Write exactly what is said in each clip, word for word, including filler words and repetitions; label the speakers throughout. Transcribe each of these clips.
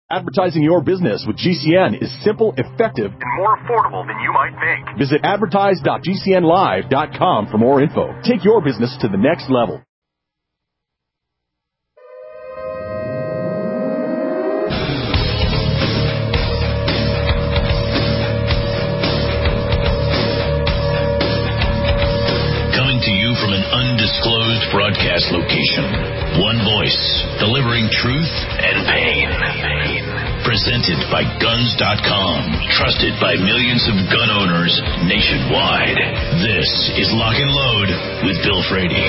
Speaker 1: Advertising your business with G C N is simple, effective, and more affordable than you might think. Visit advertise dot g c n live dot com for more info. Take your business to the next level.
Speaker 2: Coming to you from an undisclosed broadcast location. One voice, delivering truth and pain. Presented by guns dot com. Trusted by millions of gun owners nationwide. This is Lock and Load with Bill Frady.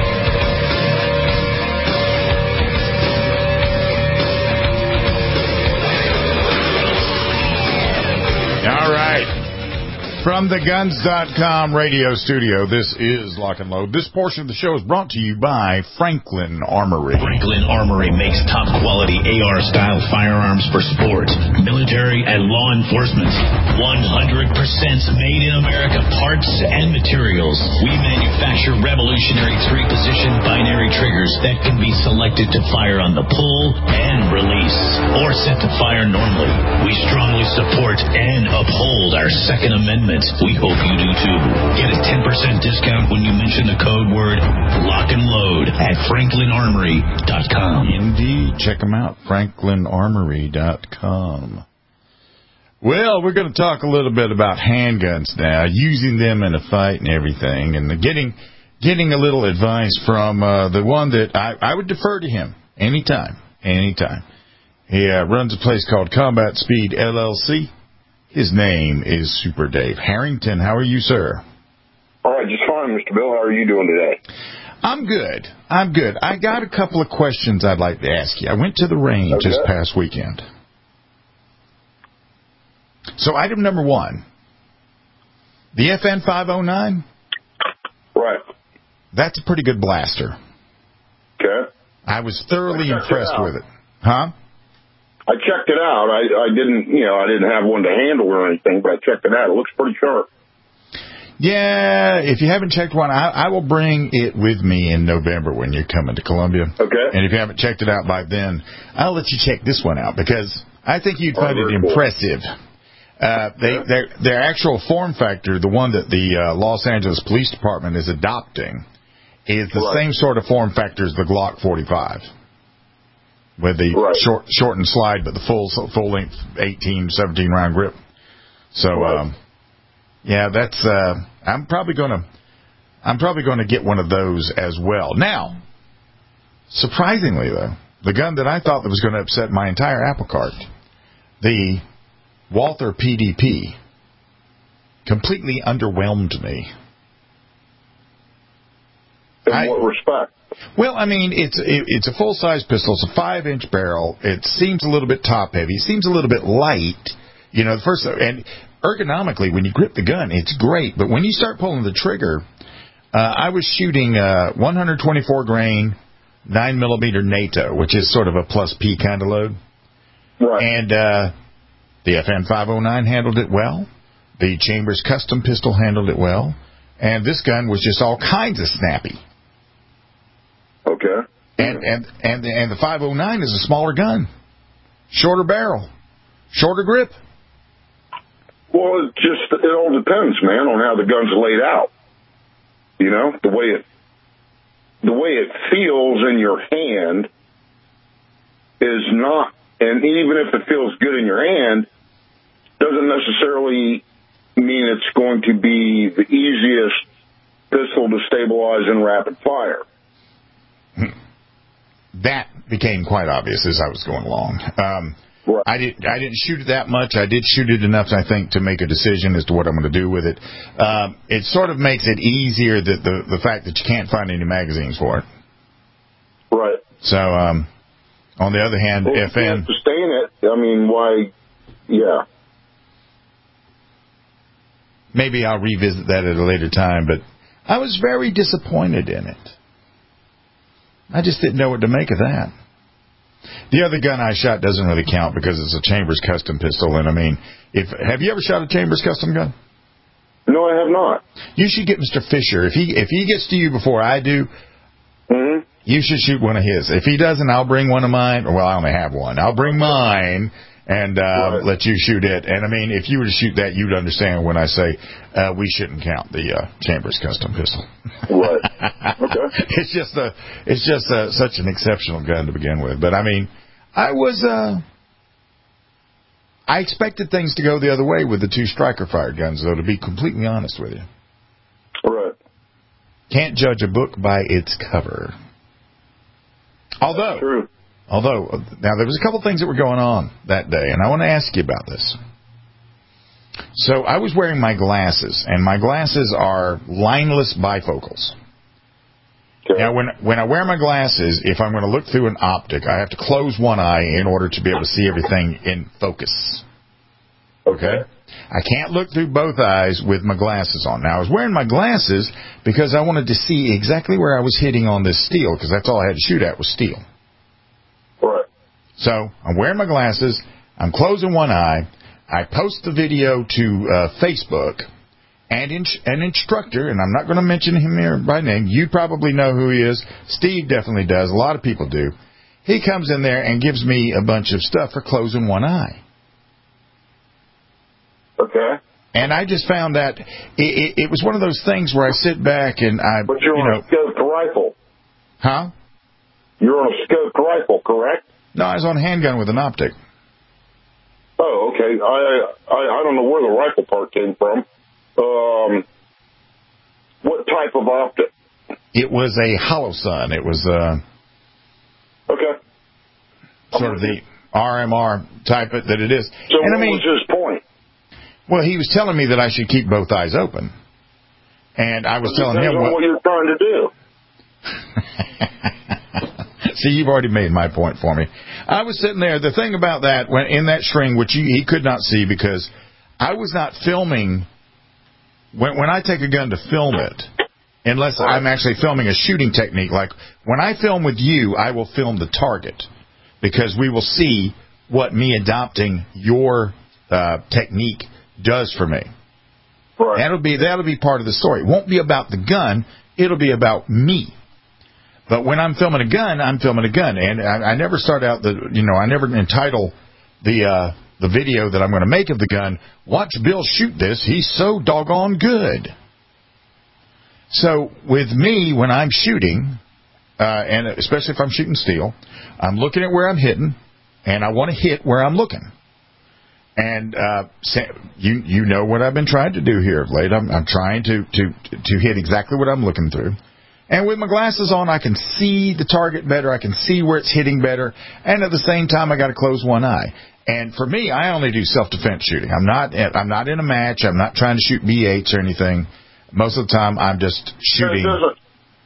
Speaker 3: All right. From the guns dot com radio studio, this is Lock and Load. This portion of the show is brought to you by Franklin Armory.
Speaker 2: Franklin Armory makes top-quality A R-style firearms for sport, military, and law enforcement. one hundred percent made in America parts and materials. We manufacture revolutionary three-position binary triggers that can be selected to fire on the pull and release, or set to fire normally. We strongly support and uphold our Second Amendment. We hope you do too. Get a ten percent discount when you mention the code word Lock and Load at franklin armory dot com.
Speaker 3: Indeed. Check them out. franklin armory dot com. Well, we're going to talk a little bit about handguns now, using them in a fight and everything, and getting getting a little advice from uh, the one that I, I would defer to him anytime, anytime. He uh, runs a place called Combat Speed L L C. His name is Super Dave Harrington. How are you, sir?
Speaker 4: All right, just fine, Mister Bill. How are you doing today?
Speaker 3: I'm good. I'm good. I got a couple of questions I'd like to ask you. I went to the range okay. this past weekend. So item number one, the F N five oh nine?
Speaker 4: Right.
Speaker 3: That's a pretty good blaster.
Speaker 4: Okay.
Speaker 3: I was thoroughly impressed with it. Huh?
Speaker 4: I checked it out. I, I didn't, you know, I didn't have one to handle or anything, but I checked it out. It looks pretty sharp.
Speaker 3: Yeah, if you haven't checked one, I, I will bring it with me in November when you're coming to Columbia.
Speaker 4: Okay.
Speaker 3: And if you haven't checked it out by then, I'll let you check this one out because I think you'd find oh, it impressive. Cool. Uh, they, yeah. their, their actual form factor, the one that the uh, Los Angeles Police Department is adopting, is the right. same sort of form factor as the Glock forty-five. With the right. short, short and slide, but the full, full length eighteen, seventeen round grip. So, right. um, yeah, that's. Uh, I'm probably gonna. I'm probably gonna get one of those as well. Now, surprisingly though, the gun that I thought that was going to upset my entire apple cart, the Walther P D P, completely underwhelmed me.
Speaker 4: In
Speaker 3: I,
Speaker 4: what respect?
Speaker 3: Well, I mean, it's it, it's a full-size pistol. It's a five-inch barrel. It seems a little bit top-heavy. It seems a little bit light. You know, the first and ergonomically, when you grip the gun, it's great. But when you start pulling the trigger, uh, I was shooting uh, one twenty-four grain, nine millimeter NATO, which is sort of a plus P kind of load.
Speaker 4: Right.
Speaker 3: And uh, the F N five oh nine handled it well. The Chambers Custom pistol handled it well. And this gun was just all kinds of snappy.
Speaker 4: Okay.
Speaker 3: And and and the, and the five oh nine is a smaller gun, shorter barrel, shorter grip.
Speaker 4: Well, it just it all depends, man, on how the gun's laid out. You know, the way it the way it feels in your hand is not, and even if it feels good in your hand, doesn't necessarily mean it's going to be the easiest pistol to stabilize in rapid fire.
Speaker 3: That became quite obvious as I was going along. Um, right. I didn't. I didn't shoot it that much. I did shoot it enough, I think, to make a decision as to what I'm going to do with it. Um, it sort of makes it easier that the the fact that you can't find any magazines for it.
Speaker 4: Right.
Speaker 3: So, um, on the other hand,
Speaker 4: well,
Speaker 3: F N
Speaker 4: sustain it. I mean, why? Yeah.
Speaker 3: Maybe I'll revisit that at a later time, but I was very disappointed in it. I just didn't know what to make of that. The other gun I shot doesn't really count because it's a Chambers Custom pistol, and I mean, if have you ever shot a Chambers Custom gun?
Speaker 4: No, I have not.
Speaker 3: You should get Mister Fisher. If he if he gets to you before I do,
Speaker 4: mm-hmm.
Speaker 3: you should shoot one of his. If he doesn't, I'll bring one of mine. Well, I only have one. I'll bring mine and uh, right. let you shoot it. And, I mean, if you were to shoot that, you'd understand when I say uh, we shouldn't count the uh, Chambers custom pistol.
Speaker 4: Right. Okay.
Speaker 3: It's just, a, it's just a, such an exceptional gun to begin with. But, I mean, I was... Uh, I expected things to go the other way with the two striker-fired guns, though, to be completely honest with you.
Speaker 4: Right.
Speaker 3: Can't judge a book by its cover. Although,
Speaker 4: True.
Speaker 3: although, now there was a couple things that were going on that day, and I want to ask you about this. So I was wearing my glasses, and my glasses are lineless bifocals. Okay. Now, when when I wear my glasses, if I'm going to look through an optic, I have to close one eye in order to be able to see everything in focus. Okay? I can't look through both eyes with my glasses on. Now, I was wearing my glasses because I wanted to see exactly where I was hitting on this steel, because that's all I had to shoot at was steel.
Speaker 4: Right.
Speaker 3: So, I'm wearing my glasses. I'm closing one eye. I post the video to uh, Facebook. And in, an instructor, and I'm not going to mention him here by name. You probably know who he is. Steve definitely does. A lot of people do. He comes in there and gives me a bunch of stuff for closing one eye.
Speaker 4: Okay.
Speaker 3: And I just found that it, it, it was one of those things where I sit back and I,
Speaker 4: but you're
Speaker 3: you
Speaker 4: on
Speaker 3: know,
Speaker 4: a scoped rifle.
Speaker 3: Huh?
Speaker 4: You're on a scoped rifle, correct?
Speaker 3: No, I was on a handgun with an optic.
Speaker 4: Oh, okay. I I, I don't know where the rifle part came from. Um, what type of optic?
Speaker 3: It was a Holosun. It was uh,
Speaker 4: okay.
Speaker 3: sort of the R M R type that it is.
Speaker 4: So
Speaker 3: and
Speaker 4: what
Speaker 3: I mean,
Speaker 4: was his point?
Speaker 3: Well, he was telling me that I should keep both eyes open, and I was telling him
Speaker 4: what, what you're trying to do.
Speaker 3: See, you've already made my point for me. I was sitting there. The thing about that, when in that string, which you, he could not see because I was not filming. When when I take a gun to film it, unless I'm actually filming a shooting technique, like when I film with you, I will film the target because we will see what me adopting your uh, technique does for me.
Speaker 4: Right.
Speaker 3: That'll be that'll be part of the story. It won't be about the gun. It'll be about me. But when I'm filming a gun, I'm filming a gun, and I, I never start out the you know I never entitle the. Uh, the video that I'm going to make of the gun, watch Bill shoot this, he's so doggone good. So with me, when I'm shooting, uh, and especially if I'm shooting steel, I'm looking at where I'm hitting, and I want to hit where I'm looking. And uh, you you know what I've been trying to do here of late. I'm, I'm trying to, to, to hit exactly what I'm looking through. And with my glasses on, I can see the target better. I can see where it's hitting better. And at the same time, I got to close one eye. And for me, I only do self-defense shooting. I'm not I'm not in a match. I'm not trying to shoot B eights or anything. Most of the time, I'm just shooting.
Speaker 4: There's, a,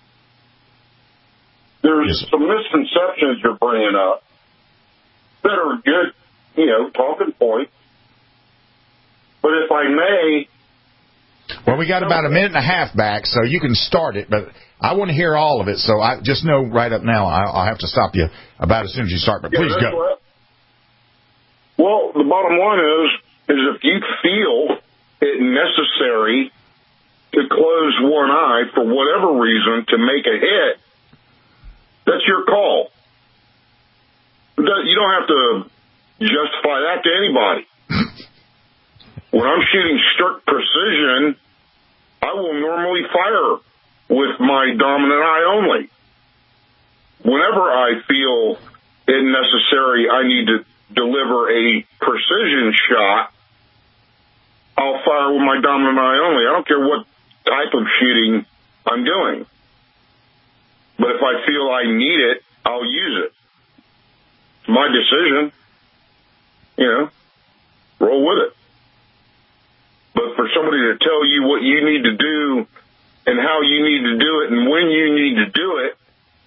Speaker 4: there's
Speaker 3: yes.
Speaker 4: some misconceptions you're bringing up that are good, you know, talking points. But if I may...
Speaker 3: Well, we got about a minute and a half back, so you can start it, but I want to hear all of it. So I just know right up now I'll have to stop you about as soon as you start, but
Speaker 4: yeah,
Speaker 3: please go.
Speaker 4: What, well, the bottom line is, is if you feel it necessary to close one eye for whatever reason to make a hit, that's your call. You don't have to justify that to anybody. When I'm shooting strict precision, I will normally fire with my dominant eye only. Whenever I feel it necessary, I need to deliver a precision shot, I'll fire with my dominant eye only. I don't care what type of shooting I'm doing. But if I feel I need it, I'll use it. It's my decision. You know, roll with it. But for somebody to tell you what you need to do and how you need to do it and when you need to do it,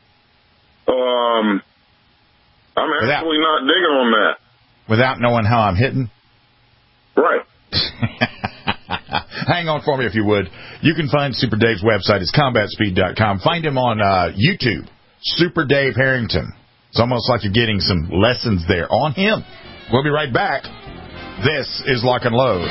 Speaker 4: um, I'm actually without, not digging on that.
Speaker 3: Without knowing how I'm hitting?
Speaker 4: Right.
Speaker 3: Hang on for me if you would. You can find Super Dave's website. It's combat speed dot com. Find him on uh, YouTube, Super Dave Harrington. It's almost like you're getting some lessons there on him. We'll be right back. This is Lock and Load.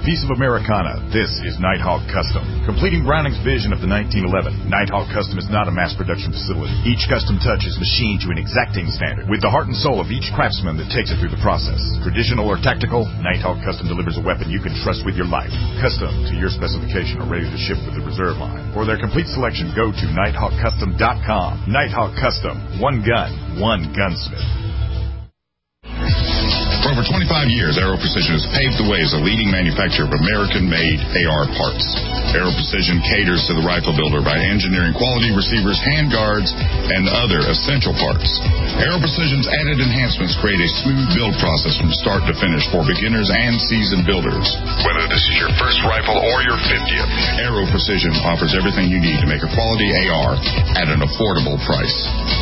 Speaker 3: a piece of Americana. This is Nighthawk Custom. Completing Browning's vision of the nineteen eleven, Nighthawk Custom is not a mass production facility. Each custom touch is machined to an exacting standard, with the heart and soul of each craftsman that takes it through the process. Traditional or tactical, Nighthawk Custom delivers a weapon you can trust with your life. Custom to your specification or ready to ship with the reserve line. For their complete selection, go to nighthawk custom dot com. Nighthawk Custom. One gun, one gunsmith.
Speaker 5: For over twenty-five years, Aero Precision has paved the way as a leading manufacturer of American-made A R parts. Aero Precision caters to the rifle builder by engineering quality receivers, handguards, and other essential parts. Aero Precision's added enhancements create a smooth build process from start to finish for beginners and seasoned builders. Whether this is your first rifle or your fiftieth, Aero Precision offers everything you need to make a quality A R at an affordable price.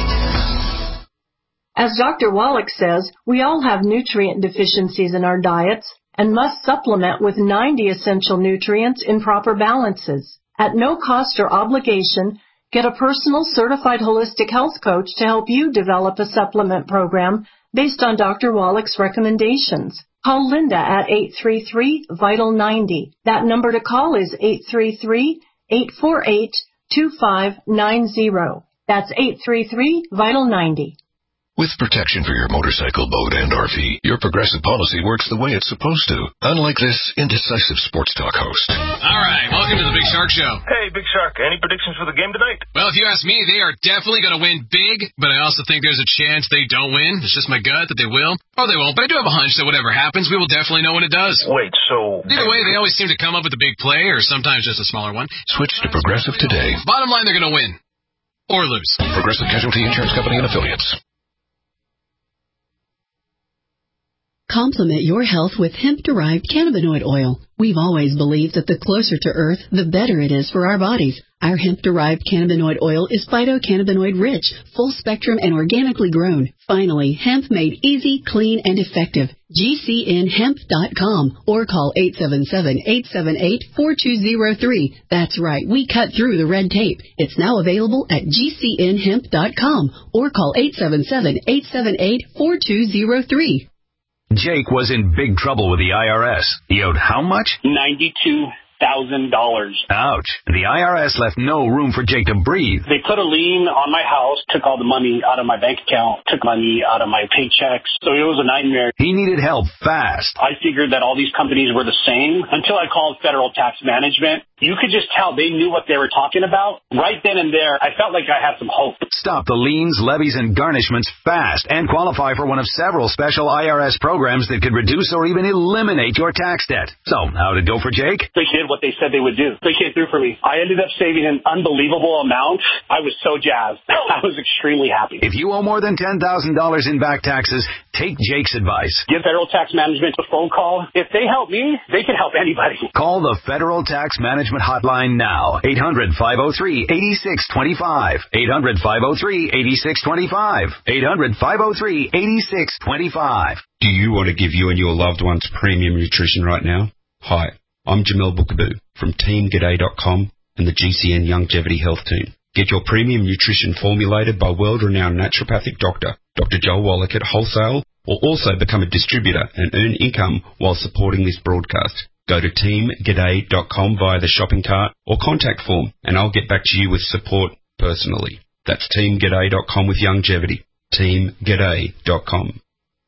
Speaker 6: As Doctor Wallach says, we all have nutrient deficiencies in our diets and must supplement with ninety essential nutrients in proper balances. At no cost or obligation, get a personal certified holistic health coach to help you develop a supplement program based on Doctor Wallach's recommendations. Call Linda at eight three three, vital ninety. That number to call is eight three three, eight four eight, two five nine zero. That's eight three three, vital ninety.
Speaker 7: With protection for your motorcycle, boat, and R V, your Progressive policy works the way it's supposed to, unlike this indecisive sports talk host.
Speaker 8: All right, welcome to the Big Shark Show.
Speaker 9: Hey, Big Shark, any predictions for the game tonight?
Speaker 8: Well, if you ask me, they are definitely going to win big, but I also think there's a chance they don't win. It's just my gut that they will, or they won't, but I do have a hunch that whatever happens, we will definitely know when it does.
Speaker 9: Wait, so...
Speaker 8: Either way, they always seem to come up with a big play, or sometimes just a smaller one.
Speaker 7: Switch to Progressive today.
Speaker 8: Bottom line, they're going to win. Or lose.
Speaker 7: Progressive Casualty Insurance Company and Affiliates.
Speaker 10: Complement your health with hemp-derived cannabinoid oil. We've always believed that the closer to Earth, the better it is for our bodies. Our hemp-derived cannabinoid oil is phytocannabinoid-rich, full-spectrum, and organically grown. Finally, hemp made easy, clean, and effective. G C N hemp dot com or call eight seven seven, eight seven eight, four two zero three. That's right, we cut through the red tape. It's now available at G C N hemp dot com or call eight seven seven, eight seven eight, four two zero three.
Speaker 11: Jake was in big trouble with the I R S. He owed how much?
Speaker 12: ninety-two thousand dollars.
Speaker 11: Ouch. The I R S left no room for Jake to breathe.
Speaker 12: They put a lien on my house, took all the money out of my bank account, took money out of my paychecks. So it was a nightmare.
Speaker 11: He needed help fast.
Speaker 12: I figured that all these companies were the same until I called Federal Tax Management. You could just tell they knew what they were talking about. Right then and there, I felt like I had some hope.
Speaker 11: Stop the liens, levies, and garnishments fast and qualify for one of several special I R S programs that could reduce or even eliminate your tax debt. So, how'd it go for Jake?
Speaker 12: They did what they said they would do. They came through for me. I ended up saving an unbelievable amount. I was so jazzed. I was extremely happy.
Speaker 11: If you owe more than ten thousand dollars in back taxes, take Jake's advice.
Speaker 12: Give Federal Tax Management a phone call. If they help me, they can help anybody.
Speaker 11: Call the Federal Tax Management Hotline now. eight hundred, five oh three, eight six two five. eight hundred, five oh three, eight six two five. eight hundred, five oh three, eight six two five.
Speaker 13: Do you want to give you and your loved ones premium nutrition right now? Hi, I'm Jamel Bookaboo from team g'day dot com and the G C N Longevity Health Team. Get your premium nutrition formulated by world-renowned naturopathic doctor, Doctor Joel Wallach at Wholesale, or also become a distributor and earn income while supporting this broadcast. Go to team g'day dot com via the shopping cart or contact form, and I'll get back to you with support personally. That's team g'day dot com with longevity. team g'day dot com.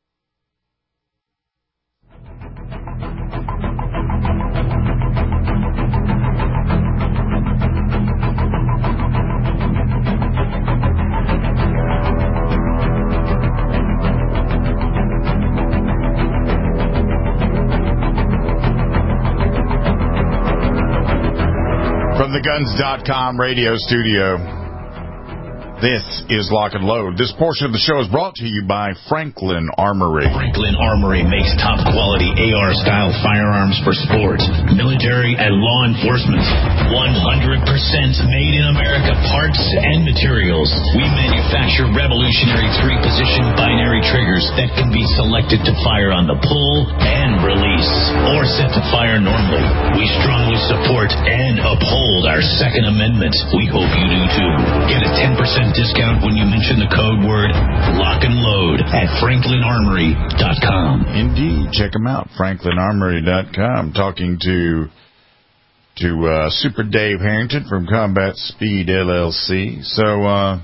Speaker 3: From the guns dot com radio studio, this is Lock and Load. This portion of the show is brought to you by Franklin Armory.
Speaker 2: Franklin Armory makes top-quality A R-style firearms for sports, military, and law enforcement. one hundred percent made in America parts and materials. We manufacture revolutionary three-position binary triggers that can be selected to fire on the pull and release, or set to fire normally. We strongly support support and uphold our Second Amendment. We hope you do too. Get a ten percent discount when you mention the code word Lock and Load at franklin armory dot com.
Speaker 3: Indeed. Check them out, franklin armory dot com. Talking to to uh, Super Dave Harrington from Combat Speed L L C. So uh,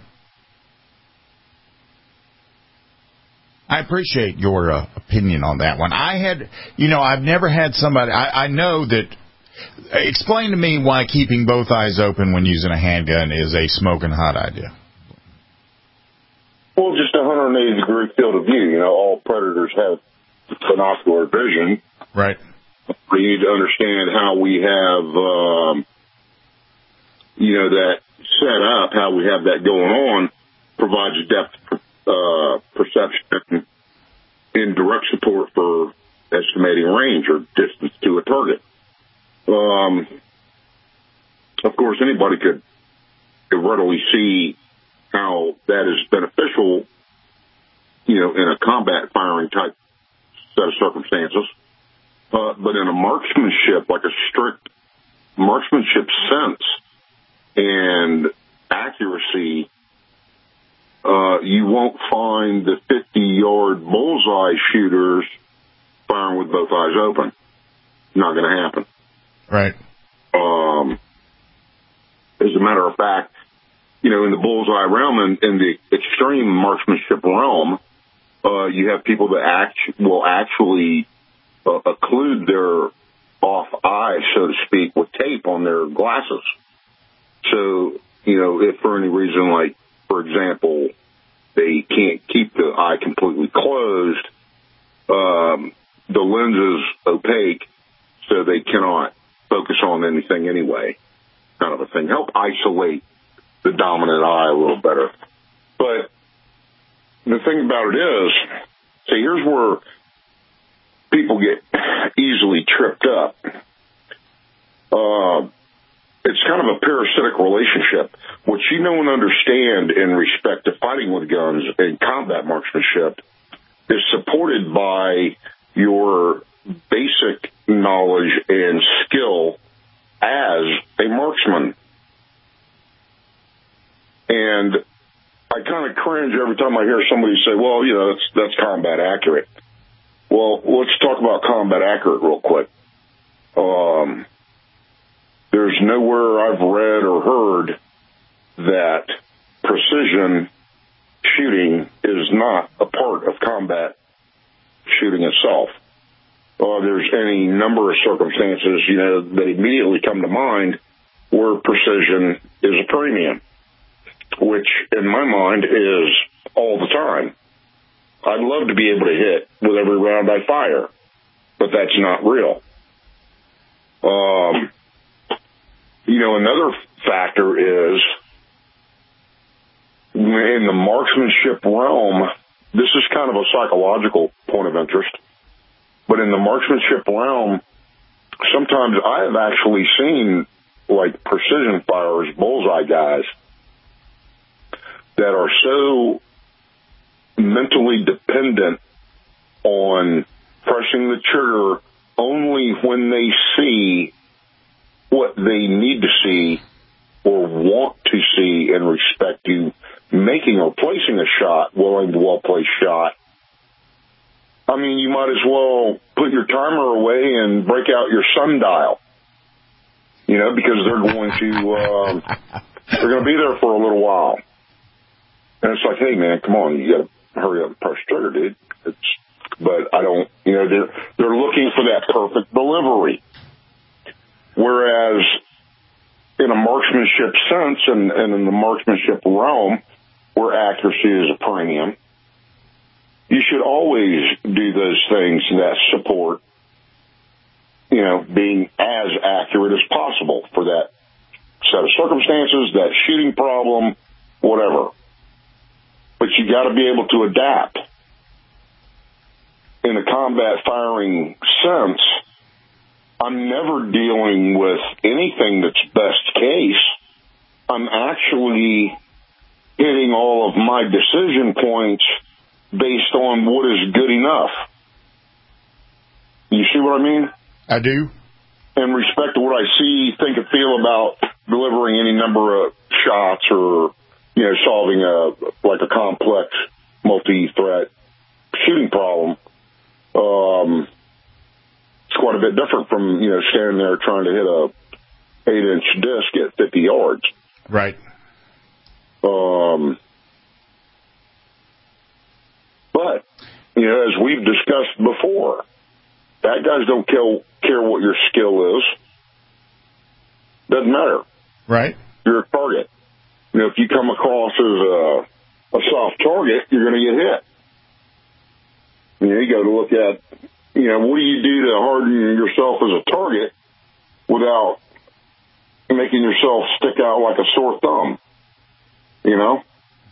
Speaker 3: I appreciate your uh, opinion on that one. I had, you know, I've never had somebody, I, I know that, explain to me why keeping both eyes open when using a handgun is a smoking hot idea.
Speaker 4: Well, just a one hundred eighty degree field of view. You know, all predators have binocular vision.
Speaker 3: Right.
Speaker 4: We need to understand how we have, um, you know, that set up, how we have that going on, provides depth uh, perception in direct support for estimating range or distance to a target. Um, of course, anybody could, could readily see how that is beneficial, you know, in a combat firing type set of circumstances. Uh, but in a marksmanship, like a strict marksmanship sense and accuracy, uh, you won't find the fifty-yard bullseye shooters firing with both eyes open. Not going to happen.
Speaker 3: Right.
Speaker 4: Um, as a matter of fact, you know, in the bullseye realm and in the extreme marksmanship realm, uh, you have people that act, will actually uh, occlude their off eye, so to speak, with tape on their glasses. So, you know, if for any reason, like, for example, they can't keep the eye completely closed, um, the lens is opaque, so they cannot focus on anything anyway, kind of a thing. Help isolate the dominant eye a little better. But the thing about it is, see, here's where people get easily tripped up. Uh, it's kind of a parasitic relationship. What you know and understand in respect to fighting with guns and combat marksmanship is supported by your basic knowledge and skill as a marksman. And I kind of cringe every time I hear somebody say, well, you know, that's, that's combat accurate. Well, let's talk about combat accurate real quick. Um, there's nowhere I've read or heard that precision shooting is not a part of combat shooting itself. Uh, there's any number of circumstances, you know, that immediately come to mind where precision is a premium, which in my mind is all the time. I'd love to be able to hit with every round I fire, but that's not real. Um, you know, another factor is in the marksmanship realm, this is kind of a psychological point of interest, but in the marksmanship realm, sometimes I have actually seen like precision firers, bullseye guys, that are so mentally dependent on pressing the trigger only when they see what they need to see or want to see in respect to making or placing a shot, well-aimed, well-placed shot. I mean, you might as well put your timer away and break out your sundial, you know, because they're going to um, they're going to be there for a little while. And it's like, hey, man, come on, you got to hurry up and press trigger, dude. It's, but I don't, you know, they're, they're looking for that perfect delivery. Whereas in a marksmanship sense and, and in the marksmanship realm, where accuracy is a premium, you should always do those things that support, you know, being as accurate as possible for that set of circumstances, that shooting problem, whatever. But you got to be able to adapt. In a combat firing sense, I'm never dealing with anything that's best case. I'm actually hitting all of my decision points based on what is good enough. You see what I mean?
Speaker 3: I do.
Speaker 4: in respect to what I see, think, and feel about delivering any number of shots or, you know, solving a like a complex multi-threat shooting problem, um, it's quite a bit different from, you know, standing there trying to hit a eight-inch disc at fifty yards.
Speaker 3: Right.
Speaker 4: Um, but, you know, as we've discussed before, bad guys don't kill, care what your skill is. Doesn't matter.
Speaker 3: Right.
Speaker 4: You're a target. You know, if you come across as a, a soft target, you're going to get hit. You know, you got to look at, you know, what do you do to harden yourself as a target without making yourself stick out like a sore thumb? You know?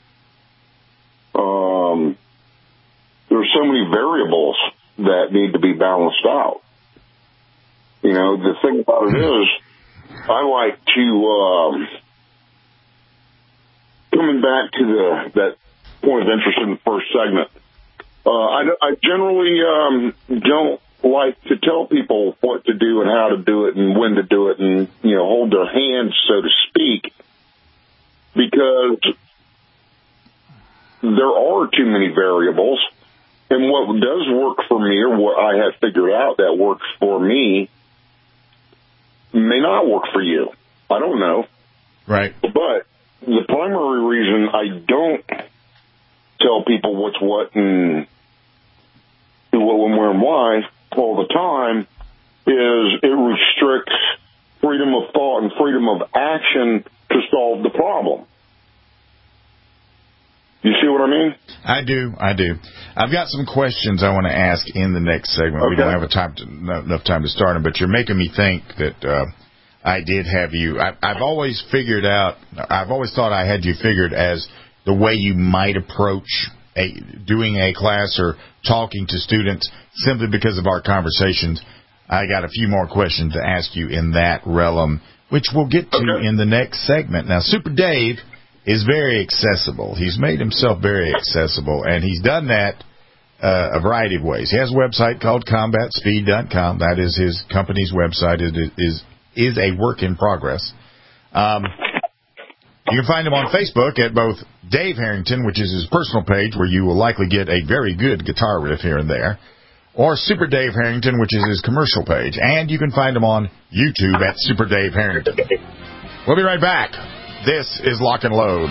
Speaker 4: Um, there's so many variables that need to be balanced out. You know, the thing about it is, I like to, um, coming back to the that point of interest in the first segment, uh, I, I generally um, don't like to tell people what to do and how to do it and when to do it and, you know, hold their hand, so to speak, because there are too many variables. And what does work for me, or what I have figured out that works for me, may not work for you. I don't know.
Speaker 3: Right.
Speaker 4: But the primary reason I don't tell people what's what and who, what, when, where, and why all the time is it restricts freedom of thought and freedom of action to solve the problem. You see what I mean?
Speaker 3: I do. I do. I've got some questions I want to ask in the next segment. Okay. We don't have a time to, not enough time to start them, but you're making me think that uh, I did have you. I, I've always figured out, I've always thought I had you figured as the way you might approach a, doing a class or talking to students simply because of our conversations. I got a few more questions to ask you in that realm, which we'll get to okay. in the next segment. Now, Super Dave is very accessible. He's made himself very accessible, and he's done that uh, a variety of ways. He has a website called combat speed dot com. That is his company's website. It is is a work in progress. Um, you can find him on Facebook at both Dave Harrington, which is his personal page, where you will likely get a very good guitar riff here and there, or Super Dave Harrington, which is his commercial page. And you can find him on YouTube at Super Dave Harrington. We'll be right back. This is Lock and Load.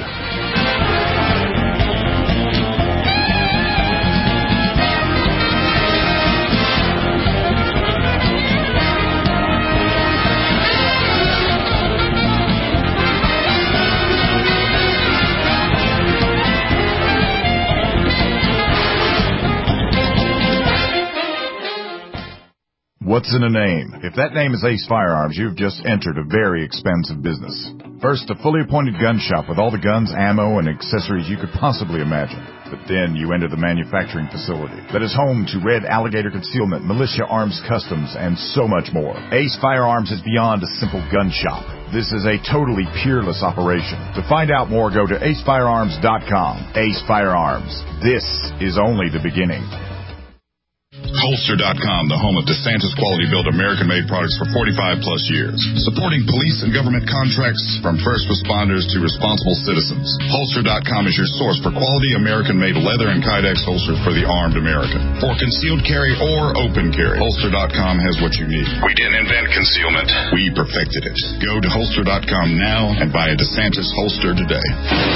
Speaker 3: What's in a name? If that name is Ace Firearms, you've just entered a very expensive business. First, a fully appointed gun shop with all the guns, ammo, and accessories you could possibly imagine. But then you enter the manufacturing facility that is home to Red Alligator Concealment, Militia Arms Customs, and so much more. Ace Firearms is beyond a simple gun shop. This is a totally peerless operation. To find out more, go to ace firearms dot com. Ace Firearms. This is only the beginning.
Speaker 5: Holster dot com, the home of DeSantis quality-built American-made products for forty-five plus years. Supporting police and government contracts from first responders to responsible citizens. Holster dot com is your source for quality American-made leather and Kydex holsters for the armed American. For concealed carry or open carry, Holster dot com has what you need.
Speaker 14: We didn't invent concealment.
Speaker 5: We perfected it. Go to Holster dot com now and buy a DeSantis holster today.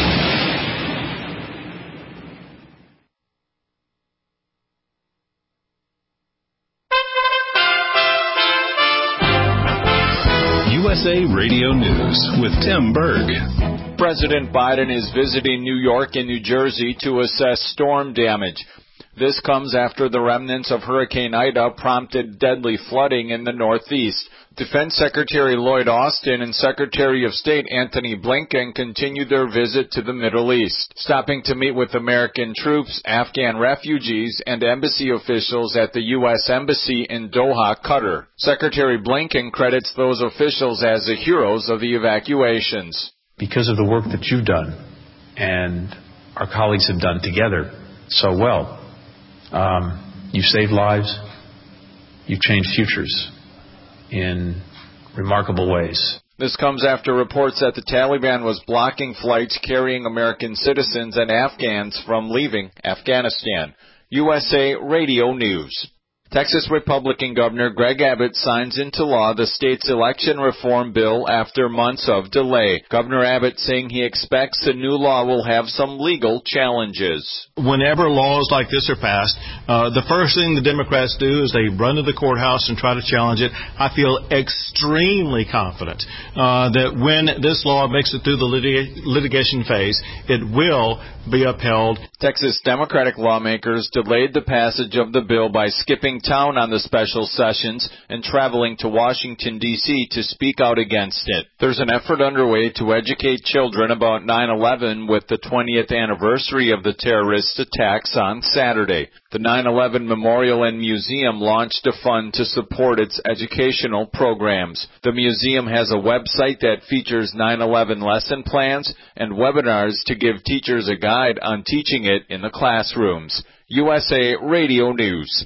Speaker 15: U S A Radio News with Tim Berg.
Speaker 16: President Biden is visiting New York and New Jersey to assess storm damage. This comes after the remnants of Hurricane Ida prompted deadly flooding in the Northeast. Defense Secretary Lloyd Austin and Secretary of State Antony Blinken continued their visit to the Middle East, stopping to meet with American troops, Afghan refugees, and embassy officials at the U S Embassy in Doha, Qatar. Secretary Blinken credits those officials as the heroes of the evacuations.
Speaker 17: Because of the work that you've done and our colleagues have done together so well, um, you've saved lives, you've changed futures in remarkable ways.
Speaker 16: This comes after reports that the Taliban was blocking flights carrying American citizens and Afghans from leaving Afghanistan. U S A Radio News. Texas Republican Governor Greg Abbott signs into law the state's election reform bill after months of delay. Governor Abbott saying he expects the new law will have some legal challenges.
Speaker 14: Whenever laws like this are passed, uh, the first thing the Democrats do is they run to the courthouse and try to challenge it. I feel extremely confident uh, that when this law makes it through the litig- litigation phase, it will be upheld.
Speaker 16: Texas Democratic lawmakers delayed the passage of the bill by skipping town on the special sessions and traveling to Washington, D C to speak out against it. There's an effort underway to educate children about nine eleven with the twentieth anniversary of the terrorist attacks on Saturday. The nine eleven Memorial and Museum launched a fund to support its educational programs. The museum has a website that features nine eleven lesson plans and webinars to give teachers a guide on teaching it in the classrooms. U S A Radio News.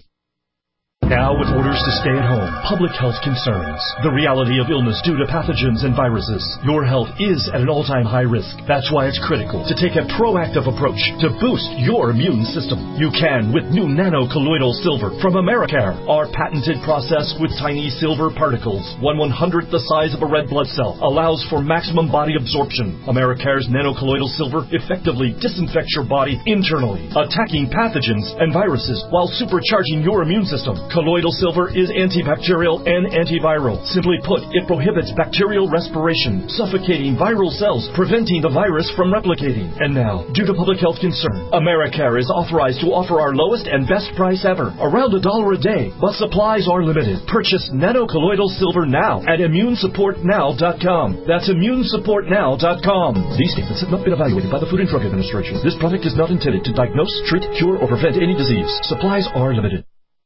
Speaker 18: Now with orders to stay at home, public health concerns, the reality of illness due to pathogens and viruses, your health is at an all-time high risk. That's why it's critical to take a proactive approach to boost your immune system. You can with new nano-colloidal silver from Americare, our patented process with tiny silver particles, one one-hundredth the size of a red blood cell, allows for maximum body absorption. Americare's nano-colloidal silver effectively disinfects your body internally, attacking pathogens and viruses while supercharging your immune system. Colloidal silver is antibacterial and antiviral. Simply put, it prohibits bacterial respiration, suffocating viral cells, preventing the virus from replicating. And now, due to public health concern, Americare is authorized to offer our lowest and best price ever, around a dollar a day, but supplies are limited. Purchase nano-colloidal silver now at immune support now dot com. That's immune support now dot com. These statements have not been evaluated by the Food and Drug Administration. This product is not intended to diagnose, treat, cure, or prevent any disease. Supplies are limited.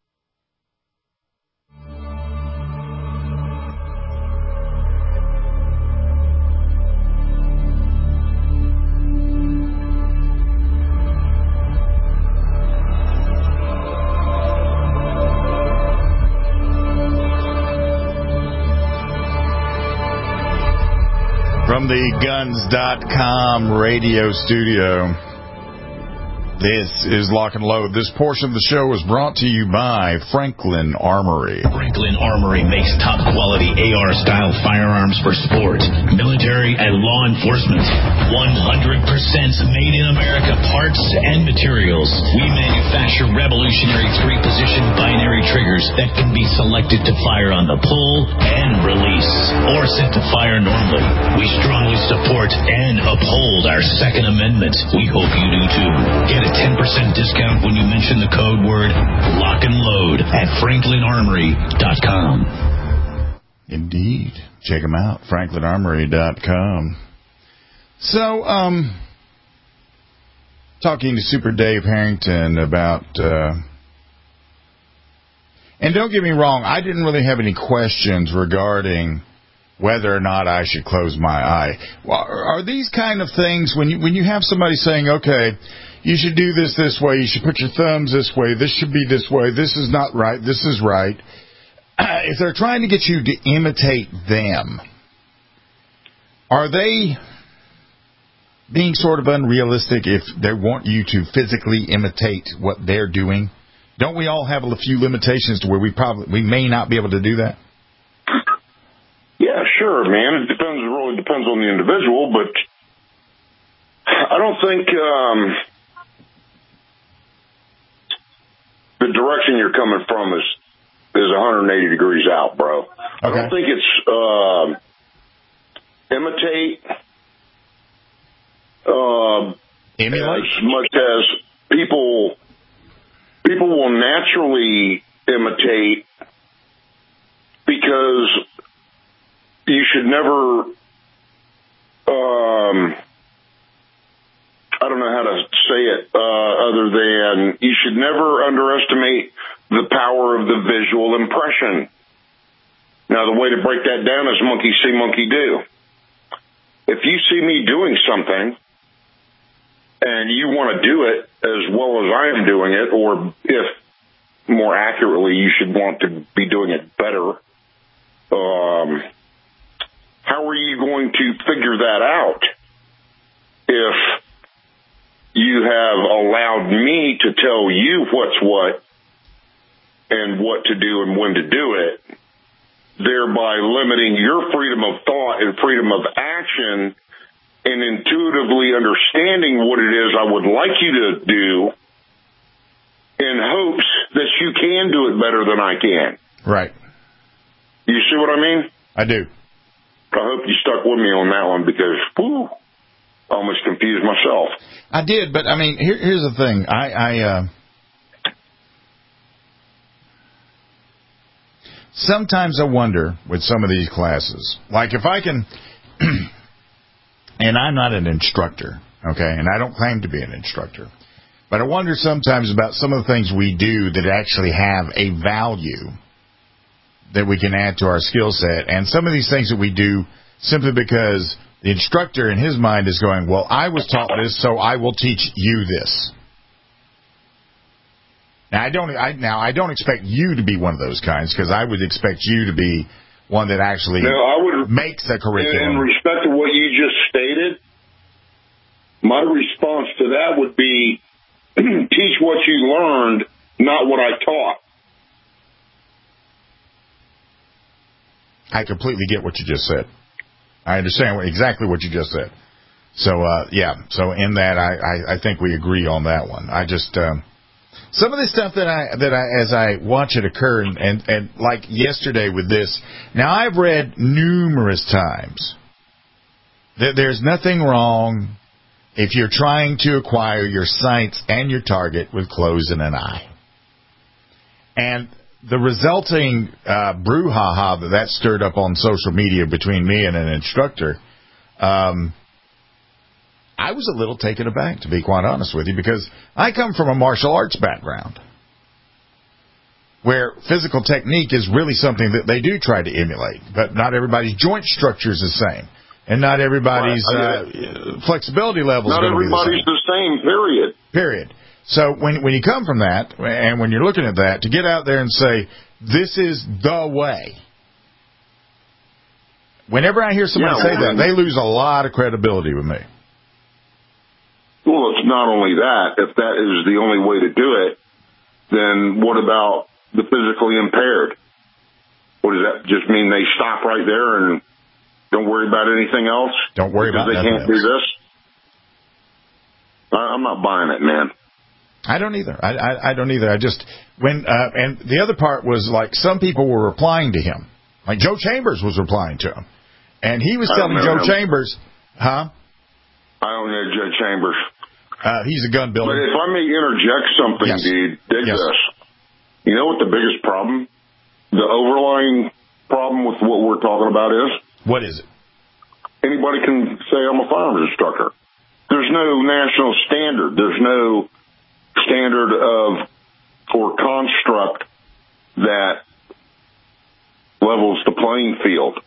Speaker 3: From the guns dot com radio studio, this is Lock and Load. This portion of the show is brought to you by Franklin Armory.
Speaker 2: Franklin Armory makes top-quality A R-style firearms for sport, military, and law enforcement. one hundred percent made in America parts and materials. We manufacture revolutionary three-position binary triggers that can be selected to fire on the pull and release, or set to fire normally. We strongly support and uphold our Second Amendment. We hope you do too. Get a ten percent discount when you mention the code word Lock and Load at franklin armory dot com.
Speaker 3: Indeed. Check them out, franklin armory dot com. So, um, talking to Super Dave Harrington about, uh, and don't get me wrong, I didn't really have any questions regarding whether or not I should close my eye. Well, are these kind of things, when you, when you have somebody saying, okay, you should do this this way, you should put your thumbs this way, this should be this way, this is not right, this is right. If they're trying to get you to imitate them, are they being sort of unrealistic if they want you to physically imitate what they're doing? Don't we all have a few limitations to where we probably we may not be able to do that?
Speaker 4: Yeah, sure, man. It depends. It really depends on the individual, but I don't think um, the direction you're coming from is is one hundred eighty degrees out, bro. Okay. I don't think it's uh, imitate uh,
Speaker 3: Emulate?
Speaker 4: as much as people people will naturally imitate, because you should never um, I don't know how to say it uh, other than you should never underestimate the power of the visual impression. Now, the way to break that down is monkey see, monkey do. If you see me doing something and you want to do it as well as I am doing it, or if more accurately, you should want to be doing it better, um, are you going to figure that out if you have allowed me to tell you what's what and what to do and when to do it, thereby limiting your freedom of thought and freedom of action and intuitively understanding what it is I would like you to do in hopes that you can do it better than I can.
Speaker 3: Right.
Speaker 4: You see what I mean?
Speaker 3: I do.
Speaker 4: I hope you stuck with me on that one because, whew, I almost confused myself.
Speaker 3: I did, but, I mean, here, here's the thing. I, I uh, sometimes I wonder with some of these classes, like if I can, and I'm not an instructor, okay, and I don't claim to be an instructor, but I wonder sometimes about some of the things we do that actually have a value that we can add to our skill set, and some of these things that we do simply because the instructor in his mind is going, well, I was taught this, so I will teach you this. Now, I don't I, now, I don't expect you to be one of those kinds, because I would expect you to be one that actually
Speaker 4: now, I would,
Speaker 3: makes a curriculum.
Speaker 4: In respect to what you just stated, my response to that would be teach what you learned, not what I taught.
Speaker 3: I completely get what you just said. I understand what, exactly what you just said. So, uh, yeah, so in that, I, I, I think we agree on that one. I just, um, some of the stuff that I, that I, as I watch it occur, and, and, and like yesterday with this, now I've read numerous times that there's nothing wrong if you're trying to acquire your sights and your target with closing an eye. And the resulting uh, brouhaha that that stirred up on social media between me and an instructor, um, I was a little taken aback, to be quite honest with you, because I come from a martial arts background where physical technique is really something that they do try to emulate, but not everybody's joint structure is the same, and not everybody's uh, flexibility levels
Speaker 4: not
Speaker 3: are going to be the same.
Speaker 4: everybody's the same, period.
Speaker 3: Period. So when when you come from that, and when you're looking at that, to get out there and say, this is the way, whenever I hear somebody
Speaker 4: yeah,
Speaker 3: say
Speaker 4: well,
Speaker 3: that, they lose a lot of credibility with me.
Speaker 4: Well, it's not only that. If that is the only way to do it, then what about the physically impaired? What does that just mean? They stop right there and don't worry about anything else?
Speaker 3: Don't worry
Speaker 4: because
Speaker 3: about
Speaker 4: they can't
Speaker 3: else.
Speaker 4: do this? I'm not buying it, man.
Speaker 3: I don't either. I, I, I don't either. I just, when, uh, and the other part was like some people were replying to him. Like Joe Chambers was replying to him. And he was telling Joe him. Chambers, huh?
Speaker 4: I don't know Joe Chambers.
Speaker 3: Uh, he's a gun builder.
Speaker 4: But if I may interject something,
Speaker 3: yes.
Speaker 4: dude, dig
Speaker 3: yes.
Speaker 4: this. You know what the biggest problem, the overlying problem with what we're talking about is?
Speaker 3: What is it?
Speaker 4: Anybody can say I'm a firearms instructor. There's no national standard. There's no standard of or construct that levels the playing field.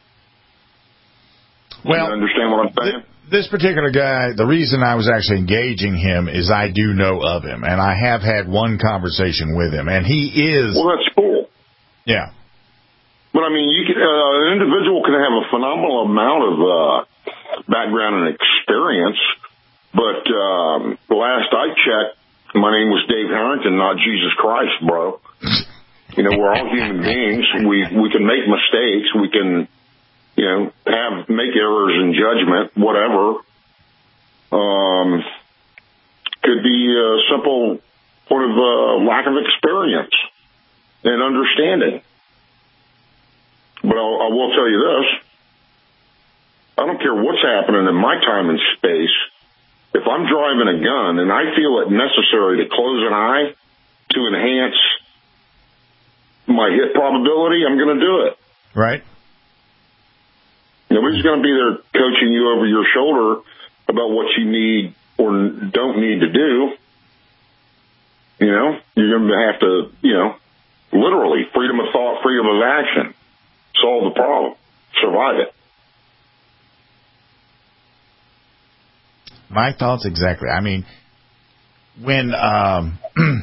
Speaker 3: Well,
Speaker 4: you understand what I'm saying?
Speaker 3: Th- this particular guy, the reason I was actually engaging him is I do know of him, and I have had one conversation with him, and he is...
Speaker 4: Well, that's cool.
Speaker 3: Yeah.
Speaker 4: But, I mean, you can, uh, an individual can have a phenomenal amount of uh, background and experience, but um, the last I checked, my name was Dave Harrington, not Jesus Christ, bro. You know, we're all human beings. We we can make mistakes. We can, you know, have make errors in judgment, whatever. Um, could be a simple sort of uh, lack of experience and understanding. But I'll, I will tell you this. I don't care what's happening in my time and space. If I'm driving a gun and I feel it necessary to close an eye to enhance my hit probability, I'm going to do it.
Speaker 3: Right.
Speaker 4: Nobody's going to be there coaching you over your shoulder about what you need or don't need to do. You know, you're going to have to, you know, literally freedom of thought, freedom of action, solve the problem, survive it.
Speaker 3: My thoughts exactly. I mean, when... Um,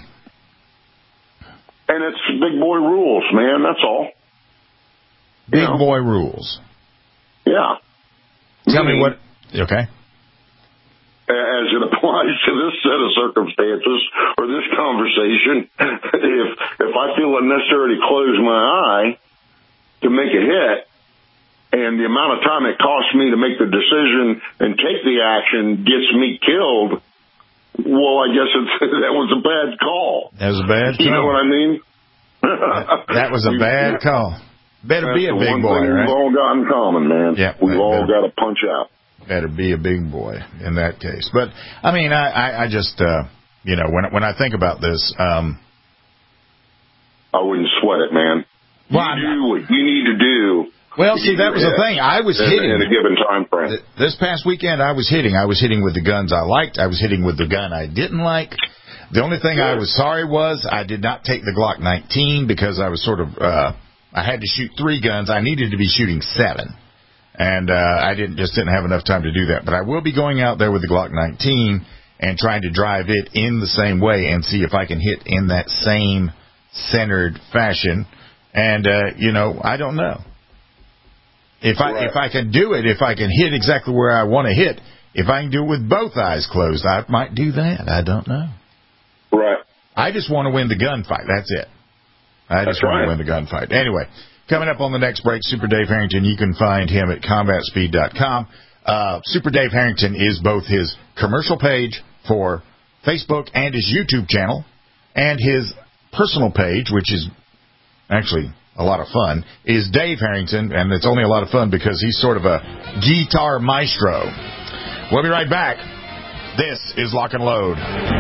Speaker 4: and it's big boy rules, man. That's all.
Speaker 3: Big
Speaker 4: you know?
Speaker 3: boy rules.
Speaker 4: Yeah, Yeah.
Speaker 3: Tell me what. Okay.
Speaker 4: As it applies to this set of circumstances or this conversation, if if I feel it necessary to close my eye to make a hit, and the amount of time it costs me to make the decision and take the action gets me killed, well, I guess it's, that was a bad call.
Speaker 3: That was a bad call.
Speaker 4: You know what I mean?
Speaker 3: that, that was a bad call. Better
Speaker 4: That's
Speaker 3: be a
Speaker 4: the
Speaker 3: big
Speaker 4: one
Speaker 3: boy,
Speaker 4: thing
Speaker 3: right?
Speaker 4: We've all got in common, man.
Speaker 3: Yeah,
Speaker 4: we've all
Speaker 3: better,
Speaker 4: got to punch out.
Speaker 3: Better be a big boy in that case. But I mean, I, I, I just, uh, you know, when when I think about this, um,
Speaker 4: I wouldn't sweat it, man. You
Speaker 3: well,
Speaker 4: do what you need to do.
Speaker 3: Well, see, that was the thing. I was
Speaker 4: in,
Speaker 3: hitting
Speaker 4: in a given time frame.
Speaker 3: This past weekend, I was hitting. I was hitting with the guns I liked. I was hitting with the gun I didn't like. The only thing I was sorry was I did not take the Glock nineteen because I was sort of, uh, I had to shoot three guns. I needed to be shooting seven. And, uh, I didn't, just didn't have enough time to do that. But I will be going out there with the Glock nineteen and trying to drive it in the same way and see if I can hit in that same centered fashion. And, uh, you know, I don't know. If I, right. if I can do it, if I can hit exactly where I want to hit, if I can do it with both eyes closed, I might do that. I don't know.
Speaker 4: Right.
Speaker 3: I just want to win the gunfight. That's it. I just
Speaker 4: That's
Speaker 3: want
Speaker 4: right.
Speaker 3: to win the gunfight. Anyway, coming up on the next break, Super Dave Harrington, you can find him at combat speed dot com. Uh, Super Dave Harrington is both his commercial page for Facebook and his YouTube channel, and his personal page, which is actually a lot of fun, is Dave Harrington, and it's only a lot of fun because he's sort of a guitar maestro. We'll be right back. This is Lock and Load.